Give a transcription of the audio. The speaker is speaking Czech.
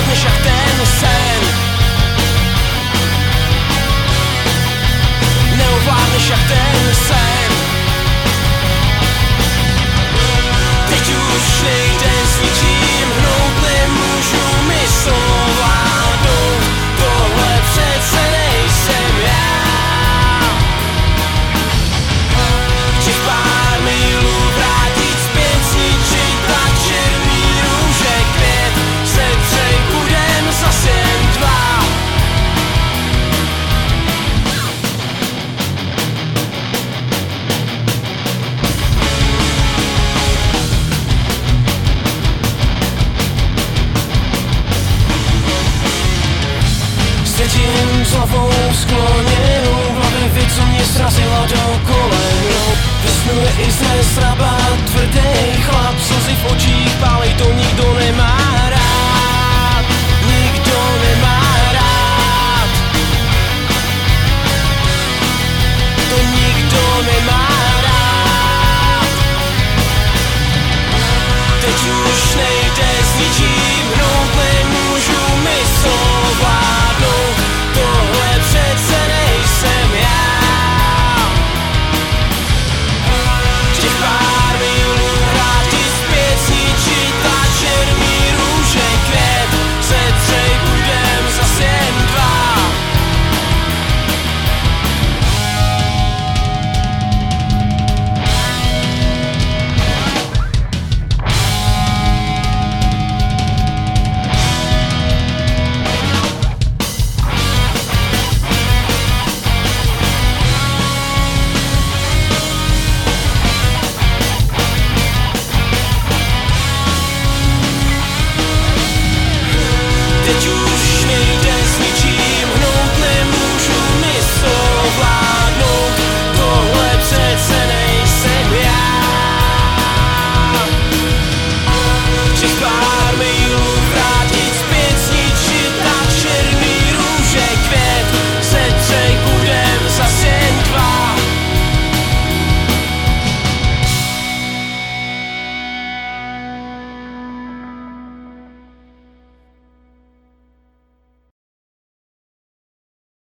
než jak ten sen. Neovládneš jak ten sen. Teď už nejde s ničím hnout, nemůžu mysl ovládnout. Tohle přece nejsem já. Chci v pár milů vrátit zpět, zničit ta černý růže květ. Setřej budem zas jen dva. Cítím s hlavou skloněnou, v hlavě věc, co mě srazila do kolenou. Ve snu je i znes rabat, tvrdý chlap, slzy v očích pálej, to nikdo nemá rád. Nikdo nemá rád. To nikdo nemá rád. Teď už nejde s ničím